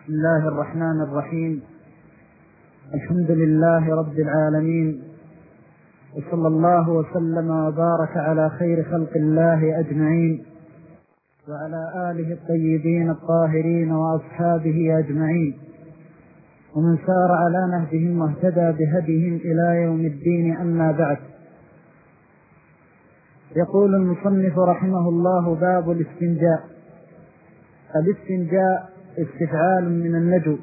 بسم الله الرحمن الرحيم. الحمد لله رب العالمين، وصلى الله وسلم وبارك على خير خلق الله أجمعين، وعلى آله الطيبين الطاهرين وأصحابه أجمعين، ومن سار على نهجهم واهتدى بهديهم إلى يوم الدين. أما بعد، يقول المصنف رحمه الله: باب الاستنجاء. الاستنجاء استفعال من اللجو،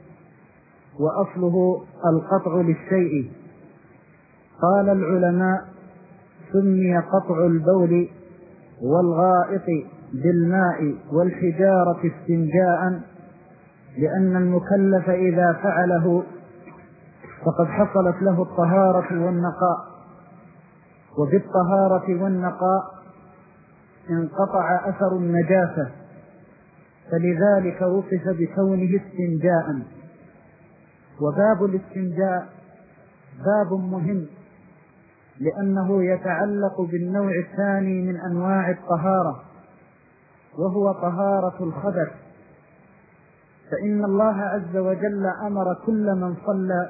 وأصله القطع للشيء. قال العلماء: سمي قطع البول والغائط بالماء والحجارة استنجاء، لأن المكلف إذا فعله فقد حصلت له الطهارة والنقاء، وبالطهارة والنقاء انقطع أثر النجاسة، فلذلك وصف بكونه استنجاء. وباب الاستنجاء باب مهم، لأنه يتعلق بالنوع الثاني من أنواع الطهارة، وهو طهارة الخبث. فإن الله عز وجل أمر كل من صلى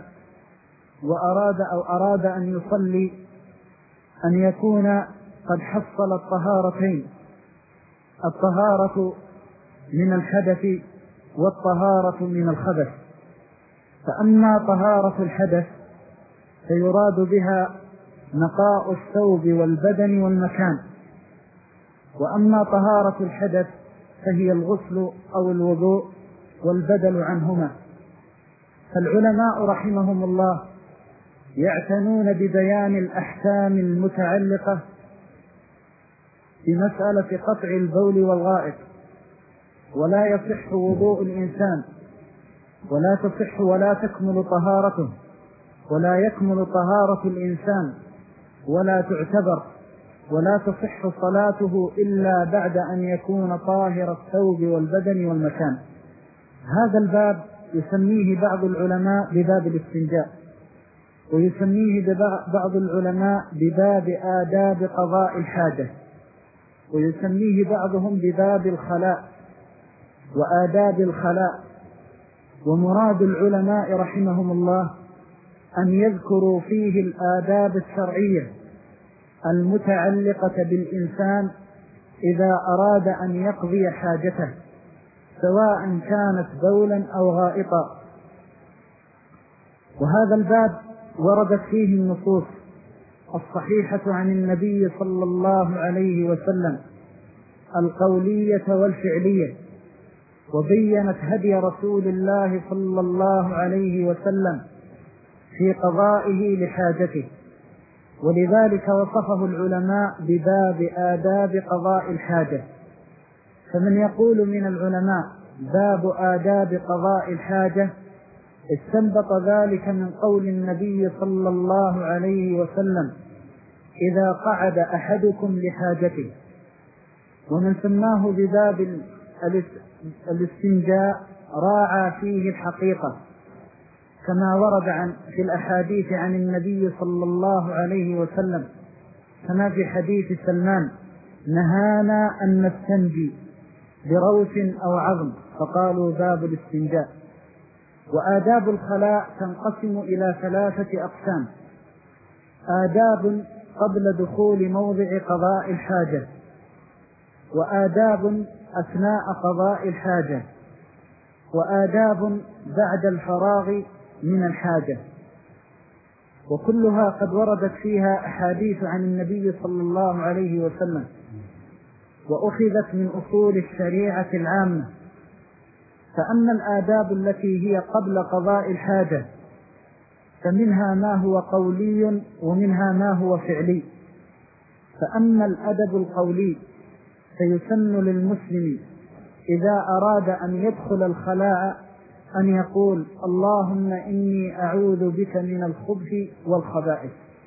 وأراد أن يصلي أن يكون قد حصل الطهارتين: الطهارة من الحدث والطهارة من الخبث. فأما طهارة الحدث فيراد بها نقاء الثوب والبدن والمكان، وأما طهارة الحدث فهي الغسل أو الوضوء والبدل عنهما. فالعلماء رحمهم الله يعتنون ببيان الأحكام المتعلقة بمسألة قطع البول والغائط. ولا يصح وضوء الإنسان، ولا تصح ولا تكمل طهارته، ولا يكمل طهارة الإنسان، ولا تعتبر ولا تصح صلاته إلا بعد أن يكون طاهر الثوب والبدن والمكان. هذا الباب يسميه بعض العلماء بباب الاستنجاء، ويسميه بعض العلماء بباب آداب قضاء الحاجة، ويسميه بعضهم بباب الخلاء وآداب الخلاء. ومراد العلماء رحمهم الله أن يذكروا فيه الآداب الشرعية المتعلقة بالإنسان إذا أراد أن يقضي حاجته، سواء كانت بولا أو غائطا. وهذا الباب وردت فيه النصوص الصحيحة عن النبي صلى الله عليه وسلم القولية والفعلية، وبينت هدي رسول الله صلى الله عليه وسلم في قضائه لحاجته، ولذلك وصفه العلماء بباب آداب قضاء الحاجة. فمن يقول من العلماء باب آداب قضاء الحاجة استنبط ذلك من قول النبي صلى الله عليه وسلم: إذا قعد أحدكم لحاجته. ومن سماه بباب الاستنجاء راعى فيه الحقيقة، كما ورد في الأحاديث عن النبي صلى الله عليه وسلم، كما في حديث سلمان: نهانا أن نستنجي بروث أو عظم، فقالوا باب الاستنجاء. وآداب الخلاء تنقسم إلى 3 أقسام: آداب قبل دخول موضع قضاء الحاجة، وآداب أثناء قضاء الحاجة، وآداب بعد الفراغ من الحاجة. وكلها قد وردت فيها أحاديث عن النبي صلى الله عليه وسلم، وأخذت من أصول الشريعة العامة. فأما الآداب التي هي قبل قضاء الحاجة فمنها ما هو قولي ومنها ما هو فعلي. فأما الأدب القولي فيسن للمسلم إذا أراد أن يدخل الخلاء أن يقول: اللهم إني أعوذ بك من الخبث والخبائث.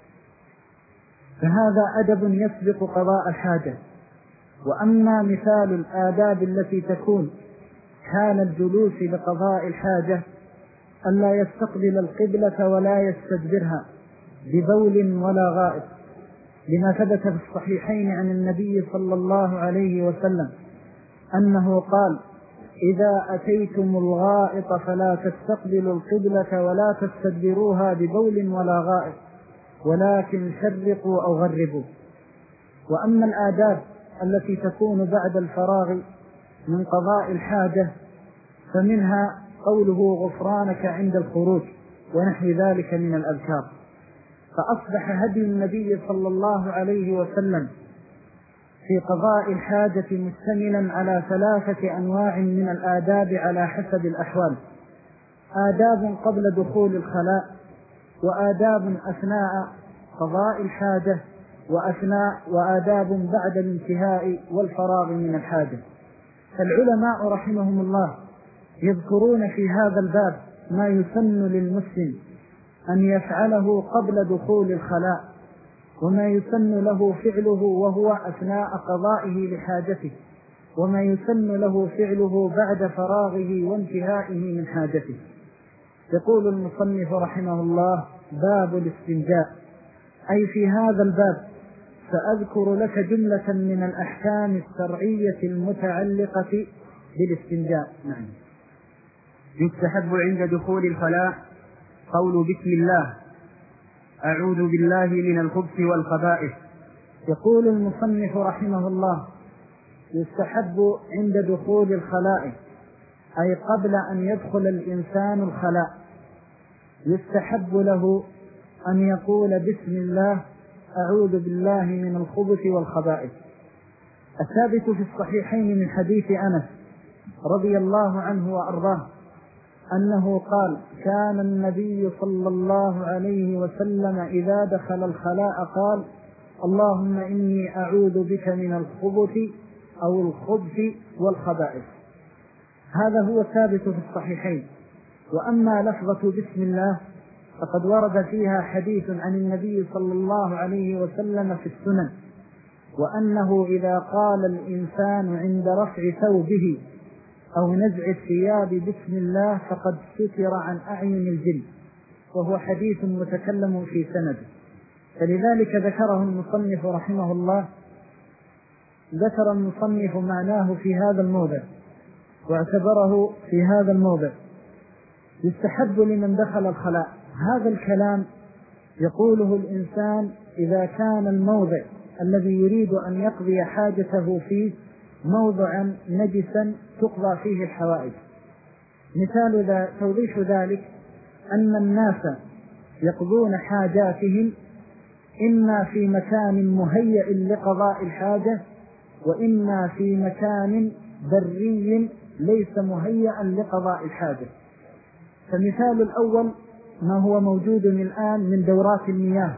فهذا أدب يسبق قضاء الحاجة. وأما مثال الآداب التي تكون حال الجلوس لقضاء الحاجة ألا يستقبل القبلة ولا يستدبرها ببول ولا غائط، لما ثبت في الصحيحين عن النبي صلى الله عليه وسلم أنه قال: إذا أتيتم الغائط فلا تستقبلوا القبلة ولا تستدبروها ببول ولا غائط ولكن شرقوا أو غربوا. وأما الآداب التي تكون بعد الفراغ من قضاء الحاجة فمنها قوله غفرانك عند الخروج ونحو ذلك من الأذكار. فأصبح هدي النبي صلى الله عليه وسلم في قضاء الحاجة مشتملا على 3 أنواع من الآداب على حسب الأحوال: آداب قبل دخول الخلاء، وآداب أثناء قضاء الحاجة، وآداب بعد الانتهاء والفراغ من الحاجة. فالعلماء رحمهم الله يذكرون في هذا الباب ما يسن للمسلم أن يفعله قبل دخول الخلاء، وما يسن له فعله وهو أثناء قضائه لحاجته، وما يسن له فعله بعد فراغه وانتهائه من حاجته. يقول المصنف رحمه الله: باب الاستنجاء. أي في هذا الباب سأذكر لك جملة من الأحكام الشرعية المتعلقة بالاستنجاء. نعم. يستحب عند دخول الخلاء قول بسم الله، أعوذ بالله من الخبث والخبائث. يقول المصنف رحمه الله: يستحب عند دخول الخلاء، أي قبل أن يدخل الإنسان الخلاء، يستحب له أن يقول بسم الله، أعوذ بالله من الخبث والخبائث. الثابت في الصحيحين من حديث أنس رضي الله عنه وأرضاه أنه قال: كان النبي صلى الله عليه وسلم إذا دخل الخلاء قال: اللهم إني أعوذ بك من الخبث أو الخبث والخبائث. هذا هو ثابت في الصحيحين. وأما لفظة بسم الله فقد ورد فيها حديث عن النبي صلى الله عليه وسلم في السنن، وأنه إذا قال الإنسان عند رفع ثوبه أو نزع الثياب بسم الله فقد ستر عن أعين الجن، وهو حديث متكلم في سنده. فلذلك ذكره المصنف رحمه الله، ذكر المصنف معناه في هذا الموضع واعتبره في هذا الموضع. يستحب لمن دخل الخلاء. هذا الكلام يقوله الإنسان إذا كان الموضع الذي يريد أن يقضي حاجته فيه موضعا نجسا تقضى فيه الحوائج. مثال توضيح ذلك أن الناس يقضون حاجاتهم إما في مكان مهيئ لقضاء الحاجة، وإما في مكان بري ليس مهيئا لقضاء الحاجة. فمثال الأول ما هو موجود الآن من دورات المياه،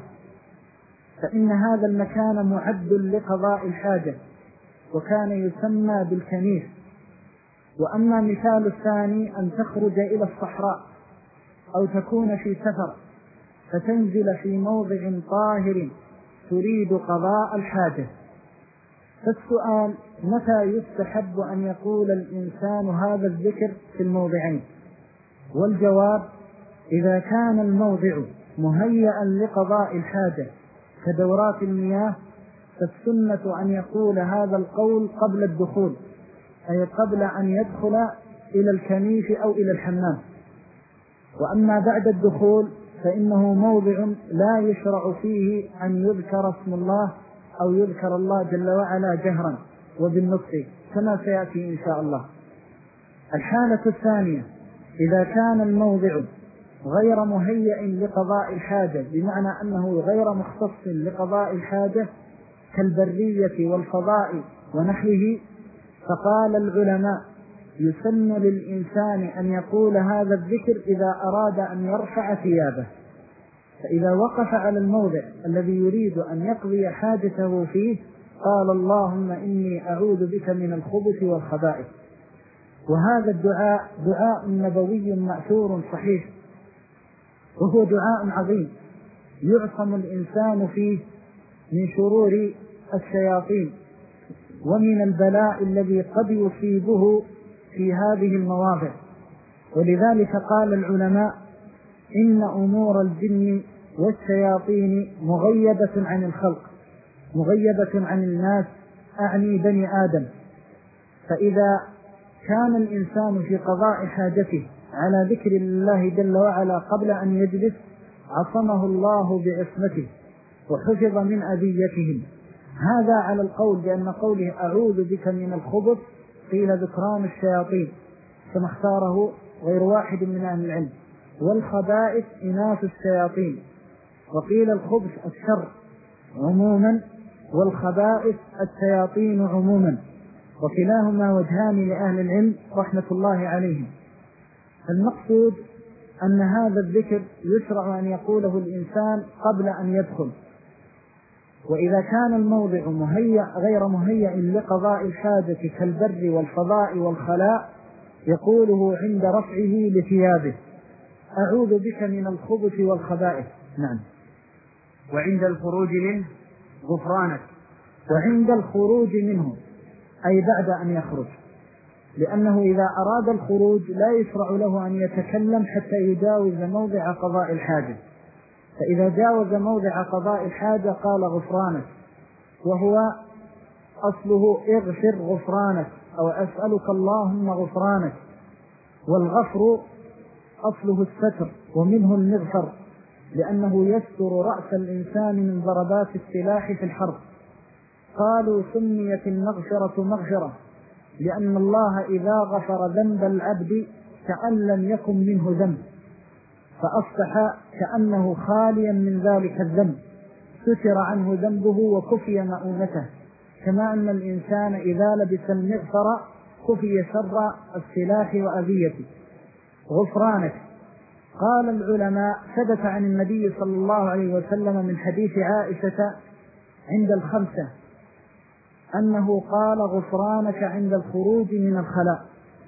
فإن هذا المكان معد لقضاء الحاجة وكان يسمى بالكنيف. وأما مثال الثاني أن تخرج إلى الصحراء أو تكون في سفر فتنزل في موضع طاهر تريد قضاء الحاجة. فالسؤال: متى يستحب أن يقول الإنسان هذا الذكر في الموضعين؟ والجواب: إذا كان الموضع مهيئا لقضاء الحاجة كدورات المياه فالسنة أن يقول هذا القول قبل الدخول، أي قبل أن يدخل إلى الكنيف أو إلى الحمام. وأما بعد الدخول فإنه موضع لا يشرع فيه أن يذكر اسم الله أو يذكر الله جل وعلا جهرا وبالنطق كما سيأتي إن شاء الله. الحالة الثانية: إذا كان الموضع غير مهيئ لقضاء الحاجة، بمعنى أنه غير مختص لقضاء الحاجة كالبرية والفضاء ونحوه، فقال العلماء: يسن للإنسان أن يقول هذا الذكر إذا أراد أن يرفع ثيابه. فإذا وقف على الموضع الذي يريد أن يقضي حاجته فيه قال: اللهم إني أعوذ بك من الخبث والخبائث. وهذا الدعاء دعاء نبوي مأثور صحيح، وهو دعاء عظيم يعصم الإنسان فيه من شرور الشياطين ومن البلاء الذي قد يصيبه في هذه المواضع. ولذلك قال العلماء: إن أمور الجن والشياطين مغيبة عن الخلق، مغيبة عن الناس، أعني بني آدم. فإذا كان الإنسان في قضاء حاجته على ذكر الله جل وعلا قبل أن يجلس عصمه الله بعصمته وحفظ من أذيتهم. هذا على القول بأن قوله أعوذ بك من الخبث قيل ذكران الشياطين كما اختاره غير واحد من أهل العلم، والخبائث إناث الشياطين، وقيل الخبث الشر عموما والخبائث الشياطين عموما، وكلاهما وجهان لأهل العلم رحمة الله عليهم. المقصود أن هذا الذكر يشرع أن يقوله الإنسان قبل أن يدخل، وإذا كان الموضع غير مهيأ لقضاء الحاجة كالبر والفضاء والخلاء يقوله عند رفعه لثيابه أعوذ بك من الخبث والخبائث. نعم. وعند الخروج منه غفرانك. وعند الخروج منه أي بعد أن يخرج، لأنه إذا أراد الخروج لا يشرع له أن يتكلم حتى يجاوز موضع قضاء الحاجة، فإذا جاوز موضع قضاء الحاجة قال غفرانك، وهو أصله اغفر غفرانك أو أسألك اللهم غفرانك، والغفر أصله الستر ومنه المغفر، لأنه يستر رأس الإنسان من ضربات السلاح في الحرب. قالوا سميت المغفرة مغفرة لأن الله إذا غفر ذنب العبد كأن لم يكن منه ذنب، فأصبح كأنه خاليا من ذلك الذنب، ستر عنه ذنبه وكفي مؤونته، كما أن الإنسان إذا لبس المغفر كفي شر السلاح وأذيته. غفرانك. قال العلماء ثبت عن النبي صلى الله عليه وسلم من حديث عائشة عند الخمسة أنه قال غفرانك عند الخروج من الخلاء.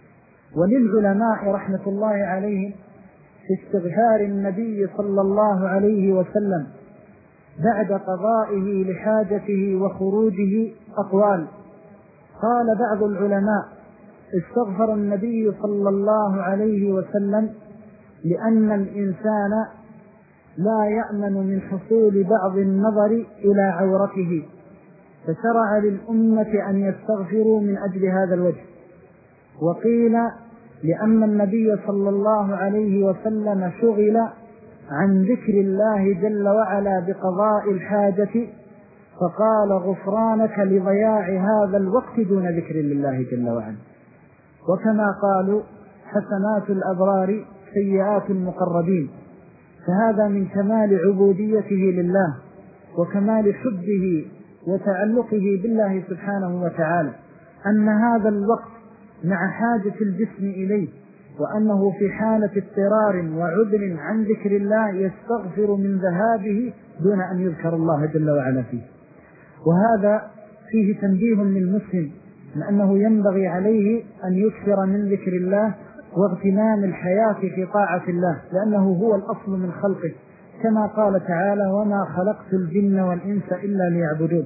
وللعلماء رحمة الله عليهم في استغفار النبي صلى الله عليه وسلم بعد قضائه لحاجته وخروجه أقوال. قال بعض العلماء استغفر النبي صلى الله عليه وسلم لأن الإنسان لا يأمن من حصول بعض النظر إلى عورته، فشرع للأمة أن يستغفروا من أجل هذا الوجه. وقيل لأن النبي صلى الله عليه وسلم شغل عن ذكر الله جل وعلا بقضاء الحاجة فقال غفرانك لضياع هذا الوقت دون ذكر لله جل وعلا. وكما قالوا حسنات الأبرار سيئات المقربين، فهذا من كمال عبوديته لله وكمال حبه وتعلقه بالله سبحانه وتعالى أن هذا الوقت مع حاجة الجسم إليه وأنه في حالة اضطرار وعذر عن ذكر الله يستغفر من ذهابه دون أن يذكر الله جل وعلا فيه. وهذا فيه تنبيه للمسلم من أنه ينبغي عليه أن يكثر من ذكر الله واغتنام الحياة في طاعة الله، لأنه هو الأصل من خلقه، كما قال تعالى وما خلقت الجن والإنس إلا ليعبدون.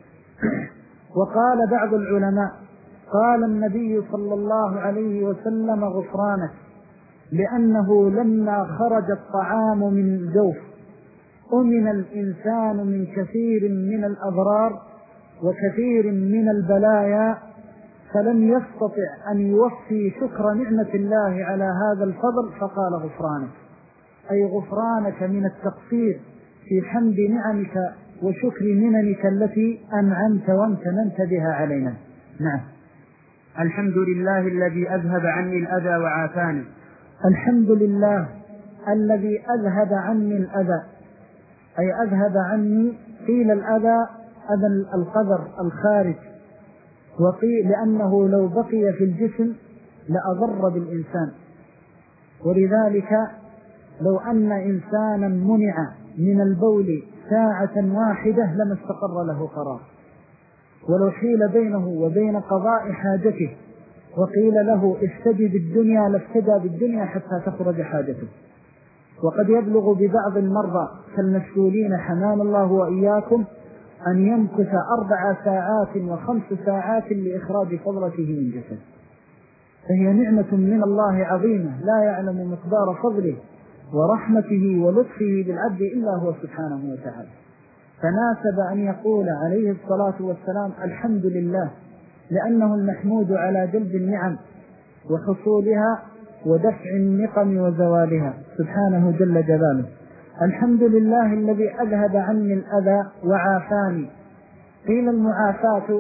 وقال بعض العلماء قال النبي صلى الله عليه وسلم غفرانك لأنه لما خرج الطعام من الجوف أمن الإنسان من كثير من الأضرار وكثير من البلايا، فلم يستطع أن يوفي شكر نعمة الله على هذا الفضل فقال غفرانك، أي غفرانك من التقصير في حمد نعمك وشكر مننك التي أنعمت وامتننت بها علينا. نعم. الحمد لله الذي أذهب عني الأذى وعافاني. الحمد لله الذي أذهب عني الأذى، أي أذهب عني قيل الأذى أذى القدر الخارج، وقيل لأنه لو بقي في الجسم لأضر بالإنسان، ولذلك لو أن إنسانا منع من البول ساعة واحدة لما استقر له قرار، ولو حيل بينه وبين قضاء حاجته وقيل له افتدي بالدنيا لافتدى بالدنيا حتى تخرج حاجته. وقد يبلغ ببعض المرضى كالمسؤولين حمان الله وإياكم أن يمكث 4 ساعات و5 ساعات لإخراج فضلته من جسد، فهي نعمة من الله عظيمة لا يعلم مقدار فضله ورحمته ولطفه بالعبد إلا هو سبحانه وتعالى. فناسب أن يقول عليه الصلاة والسلام الحمد لله، لأنه المحمود على جلب النعم وحصولها ودفع النقم وزوالها سبحانه جل جلاله. الحمد لله الذي أذهب عني الأذى وعافاني. قيل المعافاة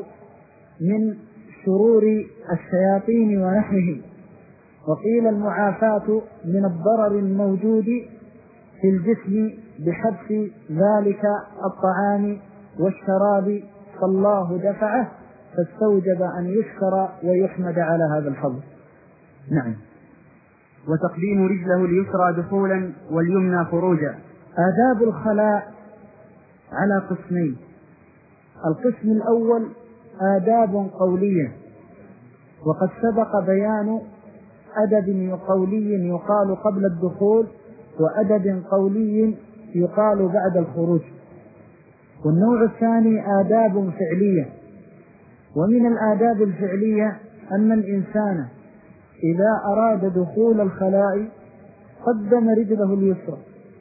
من شرور الشياطين ونحوه، وقيل المعافاة من الضرر الموجود في الجسم بحبس ذلك الطعام والشراب، فالله دفعه فاستوجب أن يشكر ويحمد على هذا الفضل. نعم. وتقديم رجله اليسرى دخولا واليمنى خروجا. آداب الخلاء على قسمين. القسم الأول آداب قولية، وقد سبق بيان أدب قولي يقال قبل الدخول وأدب قولي يقال بعد الخروج. والنوع الثاني آداب فعلية. ومن الآداب الفعلية أن الإنسان إذا أراد دخول الخلاء قدم رجله اليسرى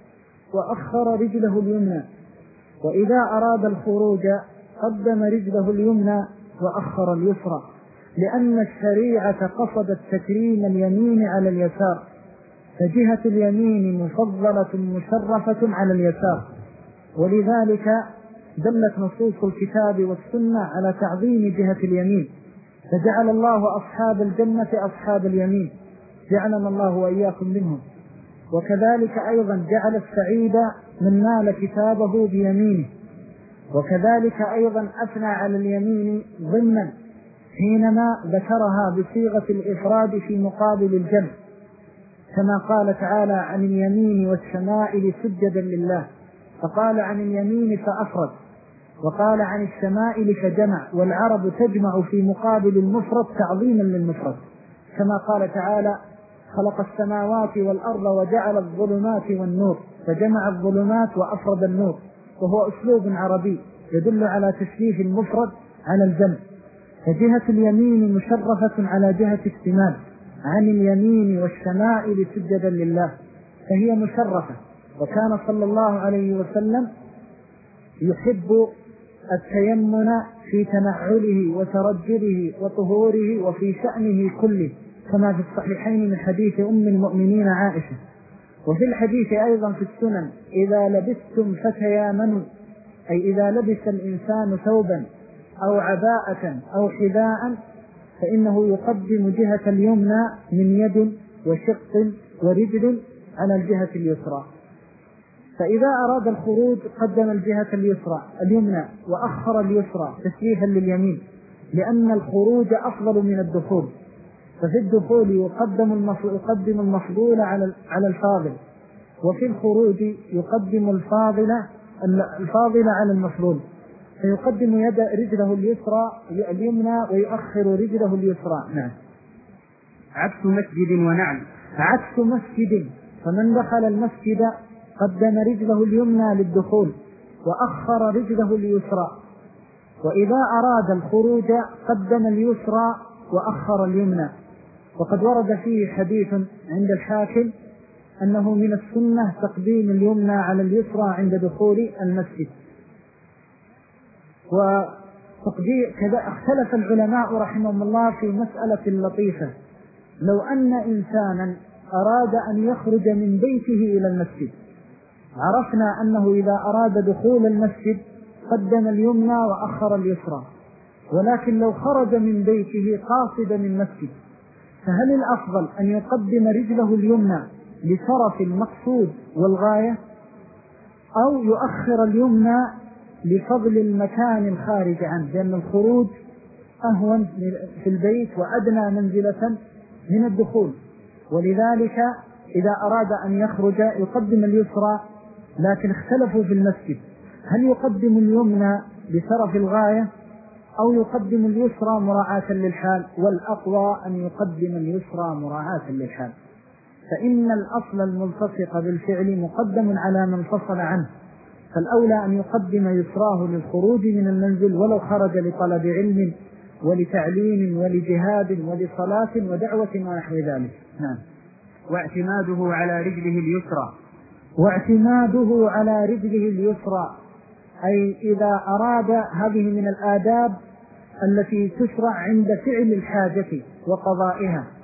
وأخر رجله اليمنى، وإذا أراد الخروج قدم رجله اليمنى وأخر اليسرى، لأن الشريعة قصدت تكريم اليمين على اليسار، فجهة اليمين مفضلة مشرفة على اليسار، ولذلك دلت نصوص الكتاب والسنة على تعظيم جهة اليمين، فجعل الله أصحاب الجنة أصحاب اليمين، جعلنا الله وإياكم منهم. وكذلك أيضا جعل السعيد من نال كتابه بيمينه، وكذلك أيضا أثنى على اليمين ضمنا حينما ذكرها بصيغة الإفراد في مقابل الجمع، كما قال تعالى عن اليمين والشمائل سجدا لله، فقال عن اليمين فأفرد، وقال عن الشمائل فجمع، والعرب تجمع في مقابل المفرد تعظيما للمفرد، كما قال تعالى خلق السماوات والأرض وجعل الظلمات والنور، فجمع الظلمات وأفرد النور، وهو أسلوب عربي يدل على تشريف المفرد على الجمع. فجهة اليمين مشرفة على جهة الشمال، عن اليمين والشمائل سجدا لله، فهي مشرفة. وكان صلى الله عليه وسلم يحب التيمن في تنعله وترجله وطهوره وفي شأنه كله، كما في الصحيحين من حديث أم المؤمنين عائشة. وفي الحديث أيضا في السنن إذا لبستم فتيامنوا، أي إذا لبس الإنسان ثوبا أو عباءة أو حذاء فإنه يقدم جهة اليمنى من يد وشق ورجل على الجهة اليسرى. فإذا أراد الخروج قدم الجهة اليمنى وأخر اليسرى تشريفا لليمين، لأن الخروج أفضل من الدخول، ففي الدخول يقدم المفضول على الفاضل، وفي الخروج يقدم الفاضل على المفضول، فيقدم رجله اليمنى ويؤخر رجله اليسرى. نعم. عكس مسجد ونعل. عكس مسجد، فمن دخل المسجد قدم رجله اليمنى للدخول وأخر رجله اليسرى، وإذا أراد الخروج قدم اليسرى وأخر اليمنى. وقد ورد فيه حديث عند الحاكم أنه من السنة تقديم اليمنى على اليسرى عند دخول المسجد. كذا اختلف العلماء رحمهم الله في مسألة لطيفة. لو أن إنسانا أراد أن يخرج من بيته إلى المسجد، عرفنا أنه إذا أراد دخول المسجد قدم اليمنى وأخر اليسرى، ولكن لو خرج من بيته قاصدا المسجد فهل الأفضل أن يقدم رجله اليمنى لشرف المقصود والغاية، أو يؤخر اليمنى لفضل المكان الخارج عنه، لأن الخروج أهون في البيت وأدنى منزلة من الدخول، ولذلك إذا أراد أن يخرج يقدم اليسرى. لكن اختلفوا في المسجد هل يقدم اليمنى لشرف الغاية أو يقدم اليسرى مراعاة للحال، والأقوى أن يقدم اليسرى مراعاة للحال، فإن الأصل الملتصق بالفعل مقدم على من فصل عنه، فالأولى أن يقدم يسراه للخروج من المنزل ولو خرج لطلب علم ولتعليم ولجهاد ولصلاة ودعوة ونحو ذلك. نعم. واعتماده على رجله اليسرى. واعتماده على رجله اليسرى، أي إذا أراد، هذه من الآداب التي تشرع عند فعل الحاجة وقضائها،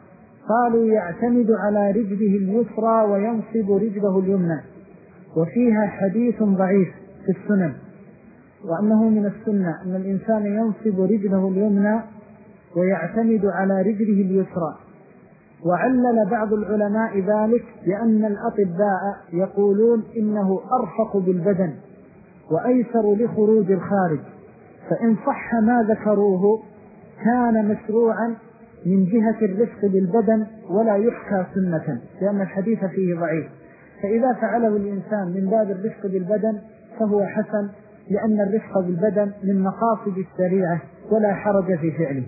قالوا يعتمد على رجله اليسرى وينصب رجله اليمنى، وفيها حديث ضعيف في السنن، وأنه من السنة أن الإنسان ينصب رجله اليمنى ويعتمد على رجله اليسرى. وعلل بعض العلماء ذلك بأن الأطباء يقولون إنه أرفق بالبدن وأيسر لخروج الخارج، فإن صح ما ذكروه كان مشروعا من جهة الرفق بالبدن ولا يحكى سنة، لأن الحديث فيه ضعيف. فإذا فعله الإنسان من باب الرفق بالبدن فهو حسن، لأن الرفق بالبدن من مقاصد الشريعة ولا حرج في فعله.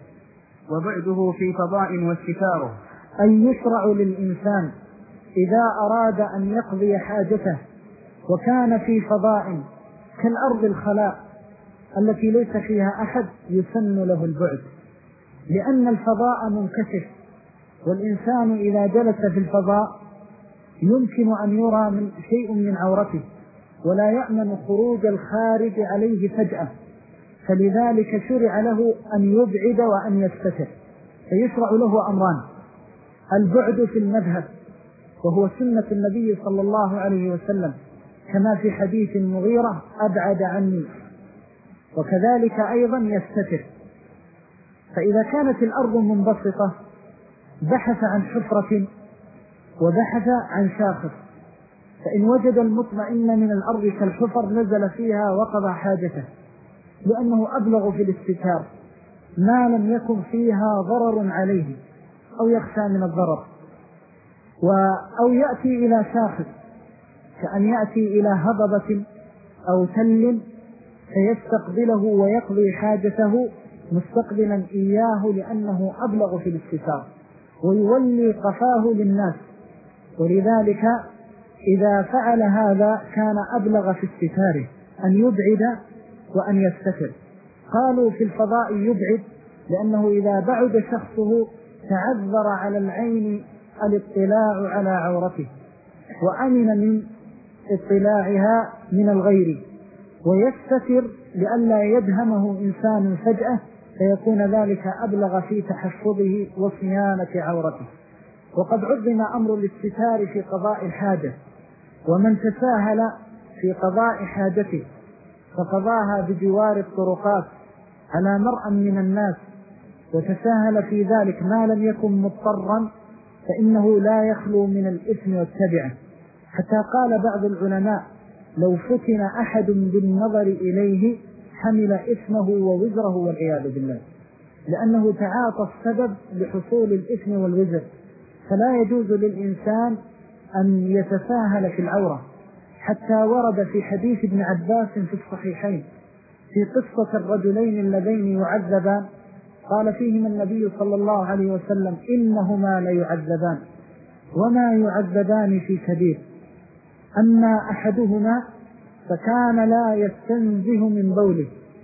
وبعده في فضاء واستتاره، أن يشرع للإنسان إذا أراد أن يقضي حاجته وكان في فضاء كالأرض الخلاء التي ليس فيها أحد يسن له البعد، لأن الفضاء منكشف، والإنسان إذا جلس في الفضاء يمكن أن يرى من شيء من عورته ولا يأمن خروج الخارج عليه فجأة، فلذلك شرع له أن يبعد وأن يستتر. فيشرع له أمران: البعد في المذهب وهو سنة النبي صلى الله عليه وسلم كما في حديث المغيرة أبعد عني، وكذلك أيضا يستتر. فإذا كانت الأرض منبسطة بحث عن حفرة وبحث عن شاخص، فإن وجد المطمئن من الأرض كالحفر نزل فيها وقضى حاجته، لأنه أبلغ في الاستتار ما لم يكن فيها ضرر عليه أو يخشى من الضرر. أو يأتي إلى شاخص كأن يأتي إلى هضبة أو تل فيستقبله ويقضي حاجته مستقبلا إياه، لأنه أبلغ في الاستتار ويولي قفاه للناس، ولذلك إذا فعل هذا كان أبلغ في استتاره أن يبعد وأن يستتر. قالوا في الفضاء يبعد لأنه إذا بعد شخصه تعذر على العين الاطلاع على عورته وأمن من اطلاعها من الغير، ويستتر لئلا يدهمه إنسان فجأة فيكون ذلك أبلغ في تحفظه وصيانة عورته. وقد عظم أمر الاستتار في قضاء الحاجة، ومن تساهل في قضاء حاجته فقضاها بجوار الطرقات على مرأى من الناس وتساهل في ذلك ما لم يكن مضطرا فإنه لا يخلو من الإثم والتبعة، حتى قال بعض العلماء لو فتن أحد بالنظر إليه حمل إثمه ووزره والعياذ بالله، لأنه تعاطى السبب لحصول الإثم والوزر. فلا يجوز للإنسان أن يتساهل في العورة، حتى ورد في حديث ابن عباس في الصحيحين في قصة الرجلين اللذين يعذبان، قال فيهما النبي صلى الله عليه وسلم إنهما ليعذبان وما يعذبان في كبير، أما أحدهما فكان لا يستنزه من بوله،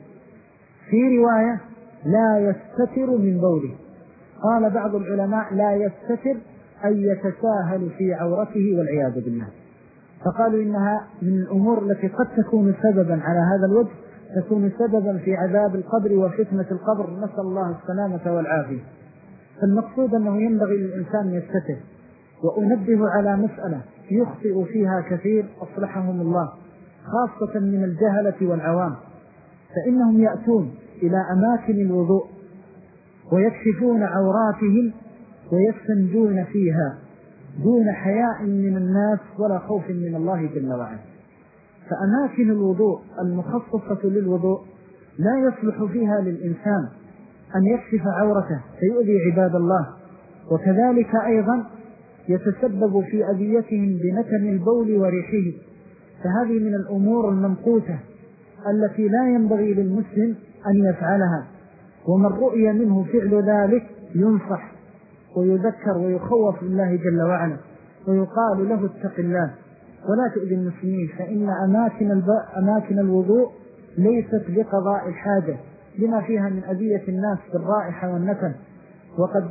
في رواية لا يستتر من بوله. قال بعض العلماء لا يستتر أي يتساهل في عورته والعياذ بالله، فقالوا إنها من الأمور التي قد تكون سببا على هذا الوجه، تكون سببا في عذاب القبر وفتنة القبر، نسأل الله السلامة والعافية. فالمقصود أنه ينبغي للإنسان يستتر. وأنبه على مسألة يخطئ فيها كثير أصلحهم الله، خاصة من الجهلة والعوام، فإنهم يأتون إلى أماكن الوضوء ويكشفون عوراتهم ويستنجون فيها دون حياء من الناس ولا خوف من الله جل وعلا. فأماكن الوضوء المخصصة للوضوء لا يصلح فيها للإنسان أن يكشف عورته فيؤذي عباد الله، وكذلك أيضا يتسبب في أذيتهم بنتن البول وريحه. فهذه من الأمور الممقوتة التي لا ينبغي للمسلم أن يفعلها، ومن رؤي منه فعل ذلك ينصح ويذكر ويخوف الله جل وعلا ويقال له اتق الله ولا تؤذي المسلمين، فإن أماكن الوضوء ليست لقضاء الحاجة لما فيها من أذية الناس بالرائحة والنتن. وقد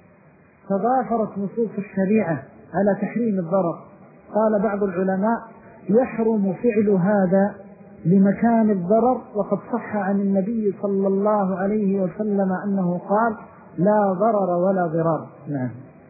تضافرت نصوص الشريعة على تحريم الضرر. قال بعض العلماء يحرم فعل هذا لمكان الضرر، وقد صح عن النبي صلى الله عليه وسلم أنه قال لا ضرر ولا ضرار. نعم.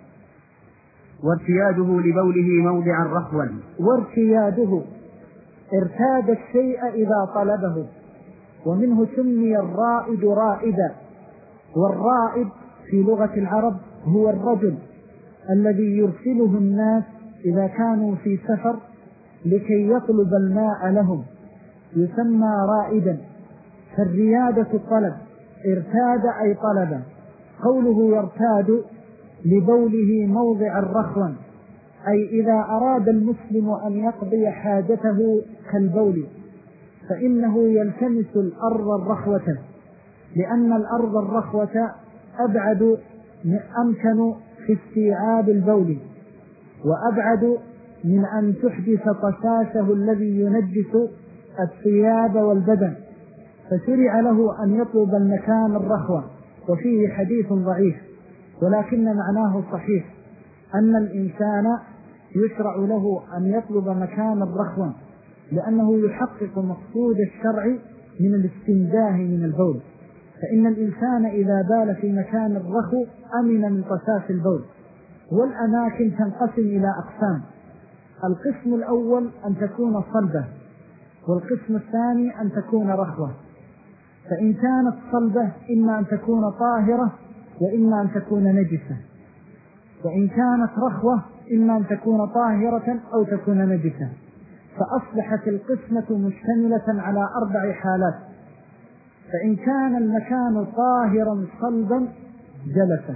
وارتياده لبوله موضعا رخوا. وارتياده، ارتاد الشيء إذا طلبه، ومنه سمي الرائد رائدا. والرائد في لغة العرب هو الرجل الذي يرسله الناس إذا كانوا في سفر لكي يطلب الماء لهم، يسمى رائدا. فالريادة الطلب، ارتاد أي طلبا. قوله يرتاد لبوله موضع رخوا، أي إذا أراد المسلم أن يقضي حاجته كالبول فإنه يلتمس الأرض الرخوة، لأن الأرض الرخوة أبعد أمكن في استيعاب البول، وأبعد من أن تحدث طشاشه الذي ينجس الثياب والبدن، فشرع له أن يطلب المكان الرخوة. وفيه حديث ضعيف ولكن معناه صحيح، أن الإنسان يشرع له أن يطلب مكان الرخوة لأنه يحقق مقصود الشرع من الاستنزاه من البول. فإن الإنسان إذا بال في مكان الرخو أمن من طشاش البول. والأماكن تنقسم إلى أقسام: القسم الأول أن تكون صلبة، والقسم الثاني أن تكون رخوة. فإن كانت صلبة إما أن تكون طاهرة وإما أن تكون نجسة، وإن كانت رخوة إما أن تكون طاهرة أو تكون نجسة. فأصبحت القسمة مشتملة على 4 حالات: فإن كان المكان طاهرا صلبا جلس،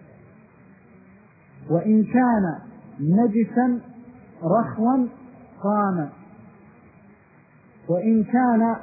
وإن كان نجسا رخوا قام، وإن كان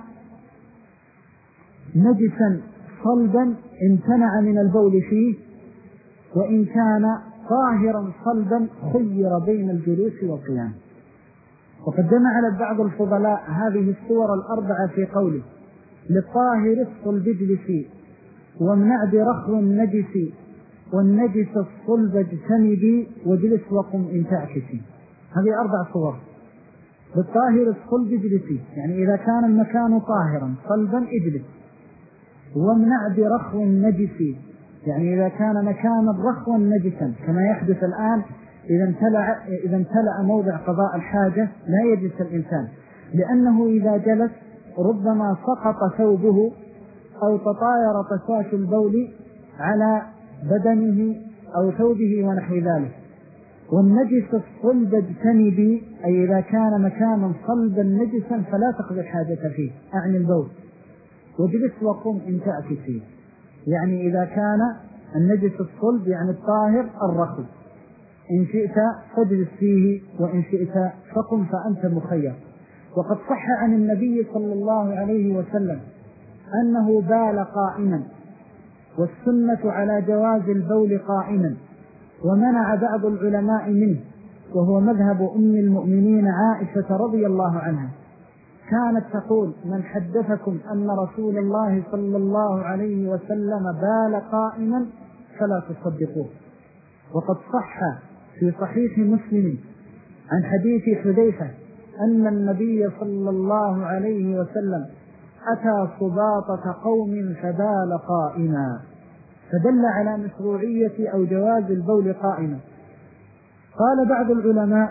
نجسا صلبا امتنع من البول فيه، وإن كان طاهرا صلبا خير بين الجلوس والقيام. وقد جمع بعض الفضلاء هذه الصور 4 في قوله: للطاهر الصلب اجلسي، وامنع برخو النجس، والنجس الصلب اجتنبي، واجلس وقم إن تعكسي. هذه 4 صور. للطاهر الصلب اجلسي، يعني إذا كان المكان طاهرا صلبا اجلس. وامنع برخو النجس، يعني إذا كان مكانا رخوا نجسا كما يحدث الآن إذا امتلأ موضع قضاء الحاجة لا يجلس الإنسان، لأنه إذا جلس ربما سقط ثوبه أو تطاير طشاش البول على بدنه أو ثوبه ونحو ذلك. والنجس الصلب اجتنبي، أي إذا كان مكانا صلبا نجسا فلا تقضي الحاجة فيه، أعني البول. واجلس وقم إن تعكسي، يعني إذا كان النجس الصلب يعني الطاهر الرخو، إن شئت فاجلس فيه وإن شئت فقم فأنت مخير. وقد صح عن النبي صلى الله عليه وسلم أنه بال قائما، والسنة على جواز البول قائما، ومنع بعض العلماء منه، وهو مذهب أم المؤمنين عائشة رضي الله عنها. كانت تقول: من حدثكم أن رسول الله صلى الله عليه وسلم بال قائما فلا تصدقوه. وقد صح في صحيح مسلم عن حديث حذيفة أن النبي صلى الله عليه وسلم أتى سباطة قوم فبال قائما، فدل على مشروعية أو جواز البول قائما. قال بعض العلماء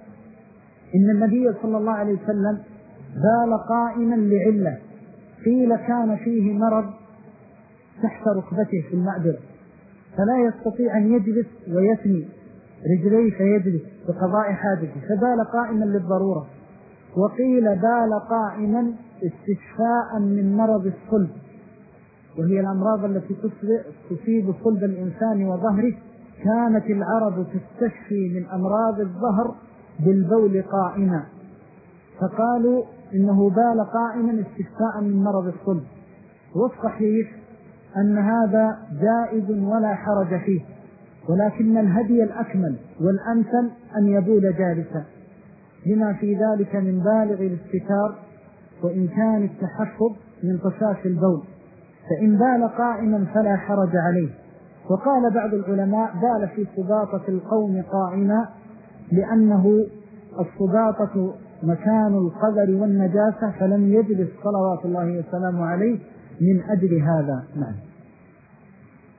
إن النبي صلى الله عليه وسلم بال قائما لعلة، قيل كان فيه مرض تحت ركبته في المعبر فلا يستطيع أن يجلس ويثني رجليه فيجلس بقضاء حاجته، فبال قائما للضرورة. وقيل بال قائما استشفاء من مرض الصلب، وهي الأمراض التي تصيب صلب الإنسان وظهره. كانت العرب تستشفي من أمراض الظهر بالبول قائما، فقالوا إنه بال قائما استشفاء من مرض الصلب. والصحيح أن هذا جائز ولا حرج فيه، ولكن الهدي الأكمل والأمثل أن يبول جالسا، لما في ذلك من بالغ الاستتار وإمكان التحفظ من طشاش البول. فإن بال قائما فلا حرج عليه. وقال بعض العلماء: بال في سباطة القوم قائما، لأنه السباطة مكان القذر والنجاسة، فلم يجلس صلوات الله وسلامه عليه من أجل هذا. نعم.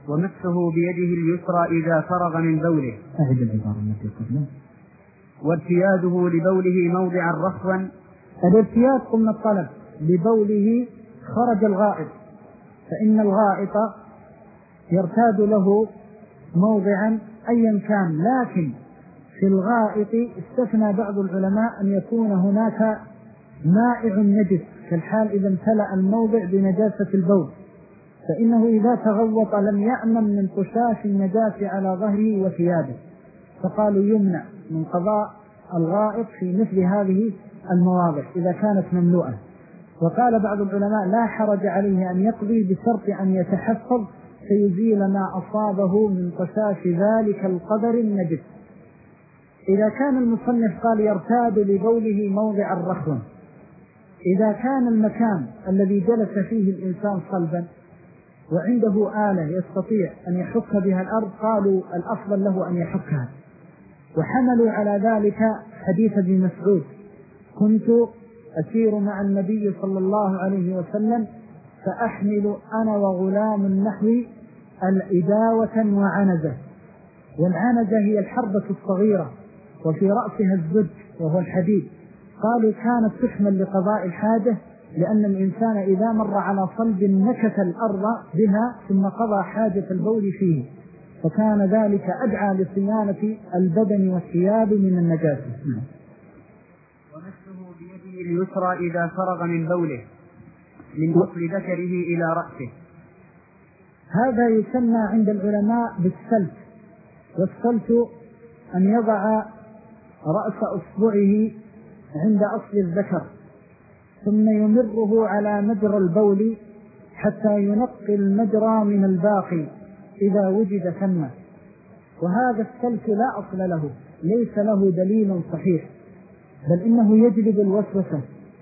ومسه بيده اليسرى إذا فرغ من بوله. أعد العبارة التي قبله. وارتياده لبوله موضعا رخوا. الارتياد قلنا الطلب، لبوله خرج الغائط، فإن الغائط يرتاد له موضعا أيا كان، لكن في الغائط استثنى بعض العلماء أن يكون هناك مائع نجس، كالحال إذا امتلأ الموضع بنجاسة البول، فإنه إذا تغوط لم يأمن من طشاش النجاسة على ظهره وثيابه، فقالوا يمنع من قضاء الغائط في مثل هذه المواضع إذا كانت مملوءة. وقال بعض العلماء لا حرج عليه أن يقضي بشرط أن يتحفظ فيزيل ما أصابه من طشاش ذلك القدر النجس. إذا كان المصنف قال يرتاد لبوله موضع الرخوة، إذا كان المكان الذي جلس فيه الإنسان صلبا وعنده آلة يستطيع أن يحك بها الأرض قالوا الأفضل له أن يحكها، وحملوا على ذلك حديث ابن مسعود: كنت أسير مع النبي صلى الله عليه وسلم فأحمل أنا وغلام نحوي الإداوة وعنزة، والعنزة هي الحربة الصغيرة وفي رأسها الزج وهو الحديد. قالوا كانت تحمل لقضاء الحاجة، لأن الإنسان إذا مر على صلب نكت الأرض بها ثم قضى حاجة البول فيه، فكان ذلك أدعى لصيانة البدن والثياب من النجاسة. ومسه بيده اليسرى إذا فرغ من بوله من أصل ذكره إلى رأسه. هذا يسمى عند العلماء بالسلت، والسلت أن يضع رأس أصبعه عند أصل الذكر ثم يمره على مجرى البول حتى ينقي المجرى من الباقي إذا وجد ثم. وهذا السلت لا أصل له، ليس له دليل صحيح، بل إنه يجلب الوسوسة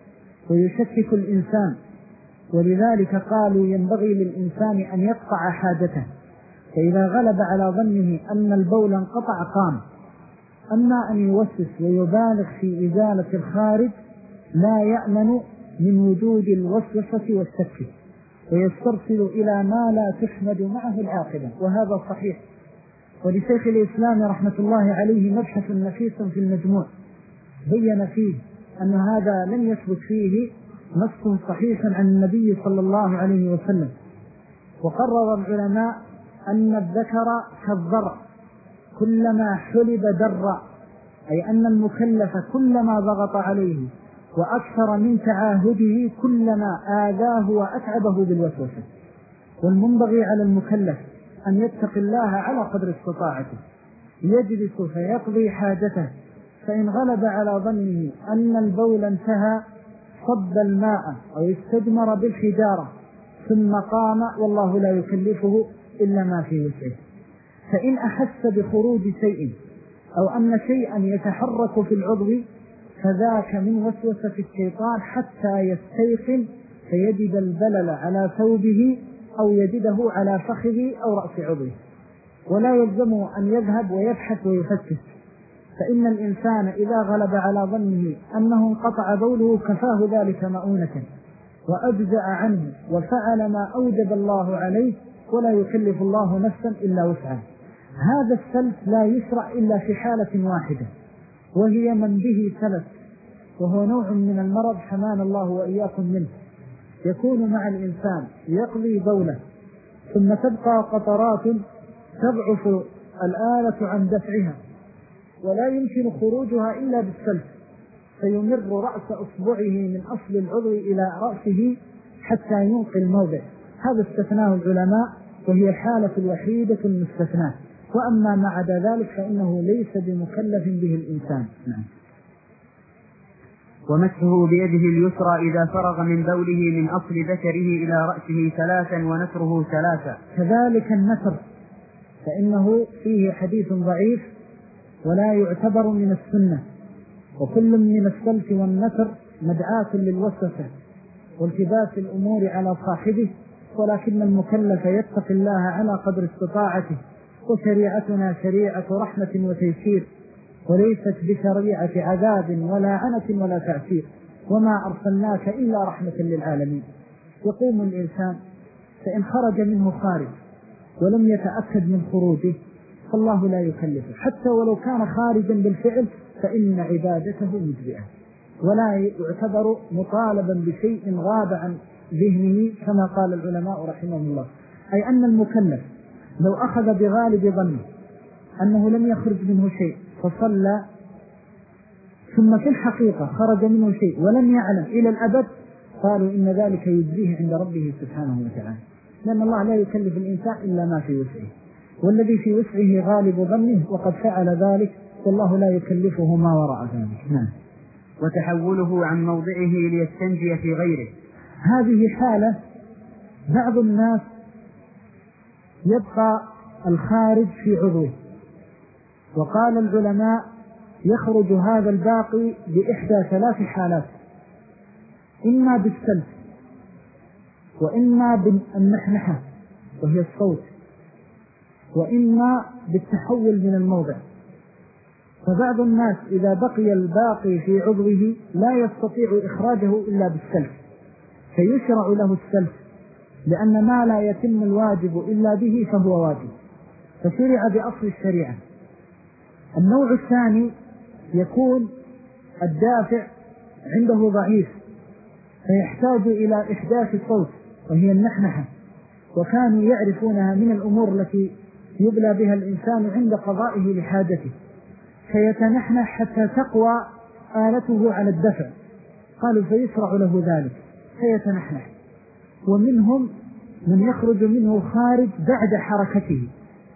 ويشكك الإنسان، ولذلك قالوا ينبغي للإنسان أن يقطع حاجته، فإذا غلب على ظنه أن البول انقطع قام. أما أن يوسوس ويبالغ في إزالة الخارج لا يأمن من وجود الوسوسة والشك، ويسترسل إلى ما لا تحمد معه العاقبة، وهذا صحيح. ولشيخ الإسلام رحمة الله عليه مبحث نفيس في المجموع بين فيه أن هذا لم يثبت فيه نص صحيح عن النبي صلى الله عليه وسلم. وقرر العلماء أن الذكر كالضرع كلما حلب در، أي أن المكلف كلما ضغط عليه وأكثر من تعاهده كلما آذاه وأتعبه بالوسوسة. والمنبغي على المكلف أن يتقي الله على قدر استطاعته، يجلس فيقضي حاجته، فإن غلب على ظنه أن البول انتهى صب الماء أو استجمر بالحجارة ثم قام، والله لا يكلفه إلا ما في وسعه. فإن أحس بخروج شيء أو أن شيئا يتحرك في العضو فذاك من وسوسة الشيطان حتى يستيقن فيجد البلل على ثوبه أو يجده على فخذه أو رأس عضوه، ولا يلزمه أن يذهب ويبحث ويفتش، فإن الإنسان إذا غلب على ظنه أنه انقطع بوله كفاه ذلك مؤونة وأجزأ عنه وفعل ما أوجب الله عليه، ولا يكلف الله نفسا إلا وسعها. هذا السلف لا يشرع إلا في حالة واحدة، وهي من به سلف، وهو نوع من المرض حمانا الله وإياكم منه، يكون مع الإنسان يقضي بوله ثم تبقى قطرات تضعف الآلة عن دفعها ولا يمكن خروجها إلا بالسلف، فيمر رأس أصبعه من أصل العضو إلى رأسه حتى ينقي الموضع. هذا استثناه العلماء، وهي الحالة الوحيدة المستثناة، وأما ما عدا ذلك فإنه ليس بمكلف به الإنسان. نعم. ومسه بيده اليسرى إذا فرغ من بوله من أصل ذكره إلى رأسه 3 ونثره 3. كذلك النثر فإنه فيه حديث ضعيف ولا يعتبر من السنة، وكل من السلف والنثر مدعاة للوسوسة والتباس الأمور على صاحبه، ولكن المكلف يتقي الله على قدر استطاعته، وشريعتنا شريعة رحمة وتيسير، وليست بشريعة عذاب ولا عنة ولا تعسير، وما أرسلناك إلا رحمة للعالمين. يقوم الإنسان فإن خرج منه خارج ولم يتأكد من خروجه فالله لا يكلفه، حتى ولو كان خارجا بالفعل فإن عبادته مجزئة، ولا يعتبر مطالبا بشيء غاب عن ذهنه كما قال العلماء رحمه الله. أي أن المكلف لو أخذ بغالب ظنه أنه لم يخرج منه شيء فصلى ثم في الحقيقة خرج منه شيء ولم يعلم إلى الأبد، قالوا إن ذلك يجزيه عند ربه سبحانه وتعالى، لأن الله لا يكلف الإنسان إلا ما في وسعه، والذي في وسعه غالب ظنه وقد فعل ذلك، والله لا يكلفه ما وراء ذلك. نعم. وتحوله عن موضعه ليستنجي في غيره، هذه حالة بعض الناس يبقى الخارج في عضوه، وقال العلماء يخرج هذا الباقي بإحدى ثلاث حالات: إما بالسلف، وإما بالنحنحة وهي الصوت، وإما بالتحول من الموضع. فبعض الناس إذا بقي الباقي في عضوه لا يستطيع إخراجه إلا بالسلف، فيشرع له السلف، لأن ما لا يتم الواجب إلا به فهو واجب، فشرع بأصل الشريعة. النوع الثاني يكون الدافع عنده ضعيف فيحتاج إلى إحداث صوت وهي النحنحة، وكانوا يعرفونها من الأمور التي يبلى بها الإنسان عند قضائه لحاجته، فيتنحنح حتى تقوى آلته على الدفع، قالوا فيشرع له ذلك فيتنحنح. ومنهم من يخرج منه خارج بعد حركته،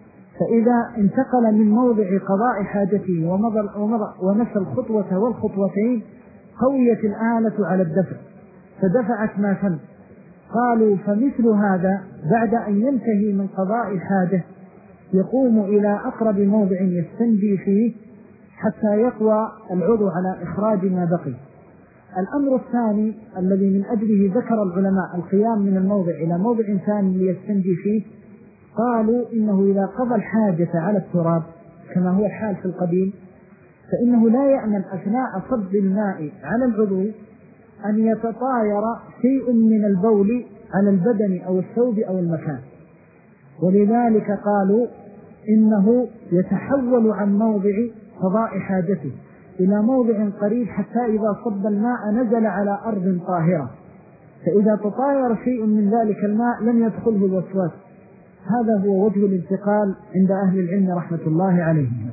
فإذا انتقل من موضع قضاء حاجته ومشى الخطوة والخطوتين قويت الآلة على الدفع فدفعت ما تم. قالوا فمثل هذا بعد أن ينتهي من قضاء الحاجة يقوم إلى أقرب موضع يستنجي فيه حتى يقوى العضو على إخراج ما بقي. الأمر الثاني الذي من أجله ذكر العلماء القيام من الموضع إلى موضع ثاني ليستنجي فيه، قالوا إنه إذا قضى الحاجة على التراب كما هو الحال في القديم فإنه لا يأمن أثناء صب الماء على العضو أن يتطاير شيء من البول على البدن أو الثوب أو المكان، ولذلك قالوا إنه يتحول عن موضع قضاء حاجته إلى موضع قريب حتى إذا صب الماء نزل على أرض طاهرة، فإذا تطاير شيء من ذلك الماء لم يدخله الوسواس. هذا هو وجه الانتقال عند أهل العلم رحمة الله عليهم.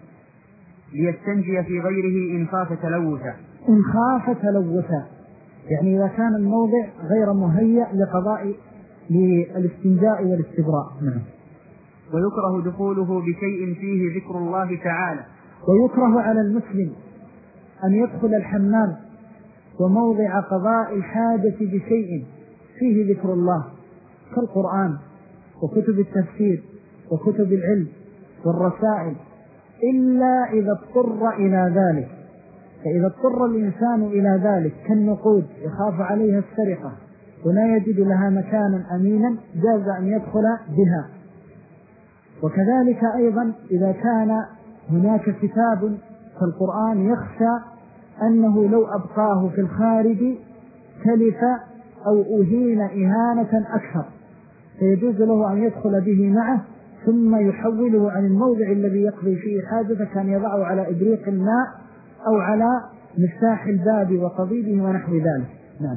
ليستنجي في غيره إن خاف تلوثا. إن خاف تلوثا يعني إذا كان الموضع غير مهيأ لقضاء للاستنجاء والاستبراء. نعم. ويكره دخوله بشيء فيه ذكر الله تعالى. ويكره على المسلم أن يدخل الحمام وموضع قضاء الحاجة بشيء فيه ذكر الله كالقرآن وكتب التفسير وكتب العلم والرسائل، إلا إذا اضطر إلى ذلك. فإذا اضطر الإنسان إلى ذلك كالنقود يخاف عليها السرقة ولا يجد لها مكانا أمينا جاز أن يدخل بها. وكذلك أيضا إذا كان هناك كتاب كالقرآن يخشى أنه لو أبقاه في الخارج تلف أو أهين إهانة أكثر، فيجوز له أن يدخل به معه ثم يحوله عن الموضع الذي يقضي فيه حاجة، كان يضعه على إبريق الماء أو على مفتاح الباب وقضيبه ونحو ذلك. نعم.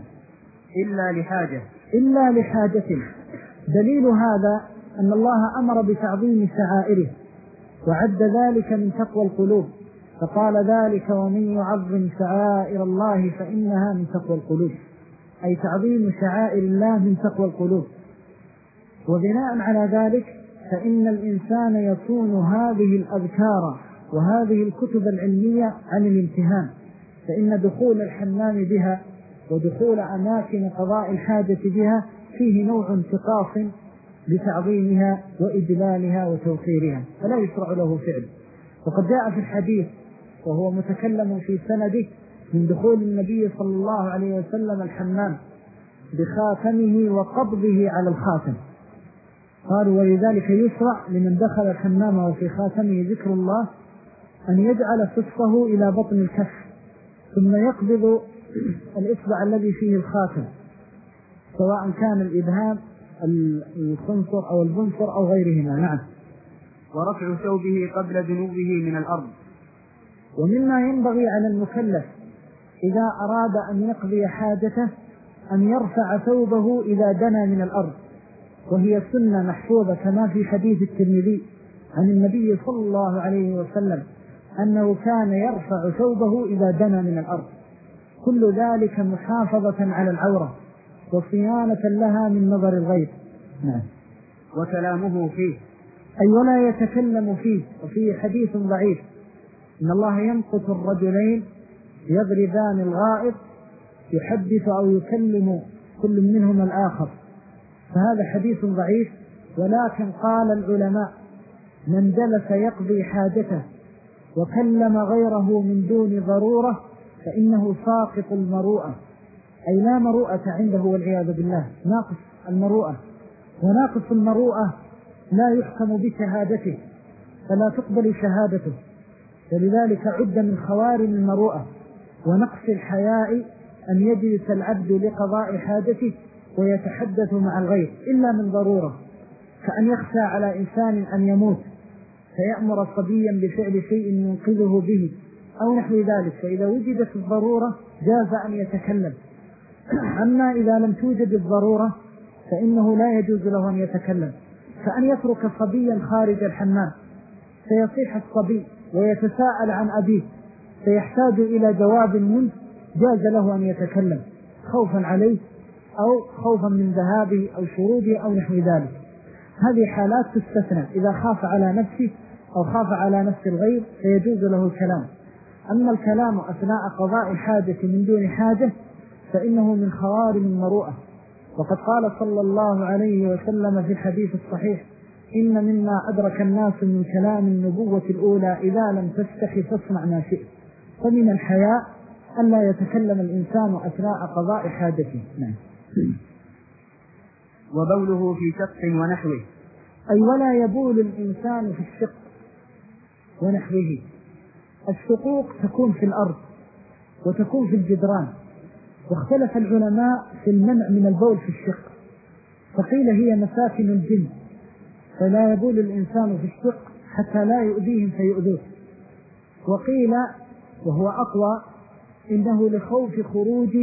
إلا لحاجة. دليل هذا أن الله أمر بتعظيم شعائره وعد ذلك من تقوى القلوب، فقال ذلك ومن يعظم شعائر الله فإنها من تقوى القلوب، أي تعظيم شعائر الله من تقوى القلوب. وبناء على ذلك فإن الإنسان يصون هذه الأذكار وهذه الكتب العلمية عن الامتهان، فإن دخول الحمام بها ودخول أماكن قضاء الحاجة بها فيه نوع انتقاص لتعظيمها وإجلالها وتوقيرها، فلا يشرع له فعل. وقد جاء في الحديث وهو متكلم في سنده من دخول النبي صلى الله عليه وسلم الحمام بخاتمه وقبضه على الخاتم، قالوا ولذلك يشرع لمن دخل الحمام وفي خاتمه ذكر الله أن يجعل فصه إلى بطن الكف ثم يقبض الإصبع الذي فيه الخاتم، سواء كان الإبهام الخنصر أو البنصر أو غيرهما. نعم. ورفع ثوبه قبل دنوه من الأرض. ومما ينبغي على المكلف إذا أراد أن يقضي حاجته أن يرفع ثوبه إذا دنا من الأرض، وهي سنة محفوظة كما في حديث الترمذي عن النبي صلى الله عليه وسلم أنه كان يرفع ثوبه إذا دنا من الأرض، كل ذلك محافظة على العورة وصيانة لها من نظر الغير. نعم. وكلامه فيه أي ولا يتكلم فيه. وفيه حديث ضعيف إن الله يمقت الرجلين يضربان الغائط يحدث أو يكلم كل منهما الآخر، فهذا حديث ضعيف. ولكن قال العلماء من جلس يقضي حاجته وكلم غيره من دون ضرورة فإنه ساقط المروءة، أي لا مروءة عنده والعياذ بالله، ناقص المروءة. وناقص المروءة لا يحكم بشهادته فلا تقبل شهادته، فلذلك عد من خوارم المروءة ونقص الحياء أن يجلس العبد لقضاء حاجته ويتحدث مع الغير إلا من ضرورة، كأن يخشى على إنسان أن يموت فيأمر صبيا بفعل شيء ينقذه به أو نحو ذلك، فإذا وجدت الضرورة جاز أن يتكلم. أما إذا لم توجد الضرورة فإنه لا يجوز له أن يتكلم، كأن يترك صبيا خارج الحمام فيصيح الصبي ويتساءل عن أبيه فيحتاج إلى جواب منه، جاز له أن يتكلم خوفا عليه أو خوفا من ذهابه أو شروده أو نحو ذلك. هذه حالات تستثنى إذا خاف على نفسه أو خاف على نفس الغير فيجوز له الكلام. أما الكلام أثناء قضاء الحاجة من دون حاجة فإنه من خوارم المروءة، وقد قال صلى الله عليه وسلم في الحديث الصحيح إن مما أدرك الناس من كلام النبوة الأولى إذا لم تستحي فاصنع ما شئت، فمن الحياء أن لا يتكلم الإنسان أثناء قضاء حاجته. نعم. وبوله في شق ونحوه، أي ولا يبول الإنسان في الشق ونحوه. الشقوق تكون في الأرض وتكون في الجدران، واختلف العلماء في المنع من البول في الشق، فقيل هي مساكن الجن فلا يبول الإنسان في الشق حتى لا يؤذيهم فيؤذوه، وقيل وهو أقوى إنه لخوف خروج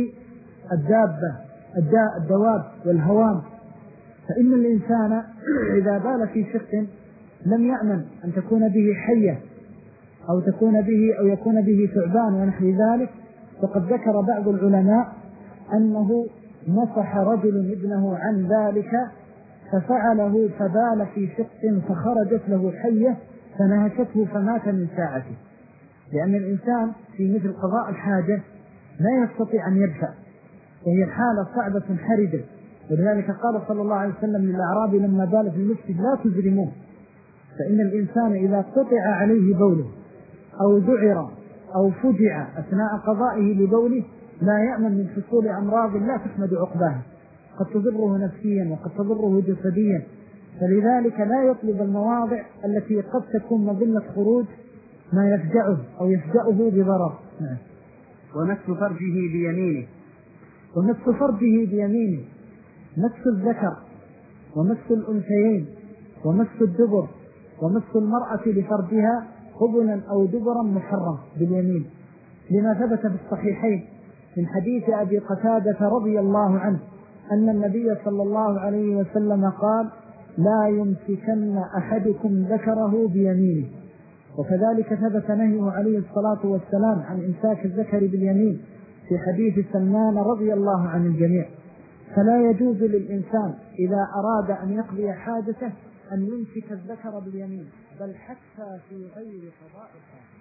الدواب والهوام، فإن الإنسان إذا بال في شق لم يأمن أن تكون به حية أو يكون به ثعبان ونحو ذلك. وقد ذكر بعض العلماء أنه نصح رجل ابنه عن ذلك ففعله فبال في شق فخرجت له حية فنهشته فمات من ساعته، لأن الإنسان في مثل قضاء الحاجة لا يستطيع أن يدفع، وهي حالة صعبة حرجة. ولذلك قال صلى الله عليه وسلم للأعرابي لما بال في المسجد لا تجرموه، فإن الإنسان إذا قطع عليه بوله أو ذعر أو فجع أثناء قضائه لبوله لا يأمن من حصول أمراض لا تحمد عقباها، قد تضره نفسيا وقد تضره جسديا، فلذلك لا يطلب المواضع التي قد تكون مظنة خروج ما يفجعه أو يفجأه بضرر. ومس فرجه بيمينه، ومس فرجه بيمينه، مس الذكر ومس الأنثيين ومس الدبر ومس المرأة لفرجها قبلا أو دبرا محرم باليمين، لما ثبت في الصحيحين من حديث أبي قتادة رضي الله عنه أن النبي صلى الله عليه وسلم قال لا يمسكن أحدكم ذكره بيمينه. وكذلك ثبت نهيه عليه الصلاة والسلام عن إمساك الذكر باليمين في حديث سلمان رضي الله عن الجميع. فلا يجوز للإنسان إذا أراد أن يقضي حاجته أن يمسك الذكر باليمين، بل حتى في غير قضاء الحاجة.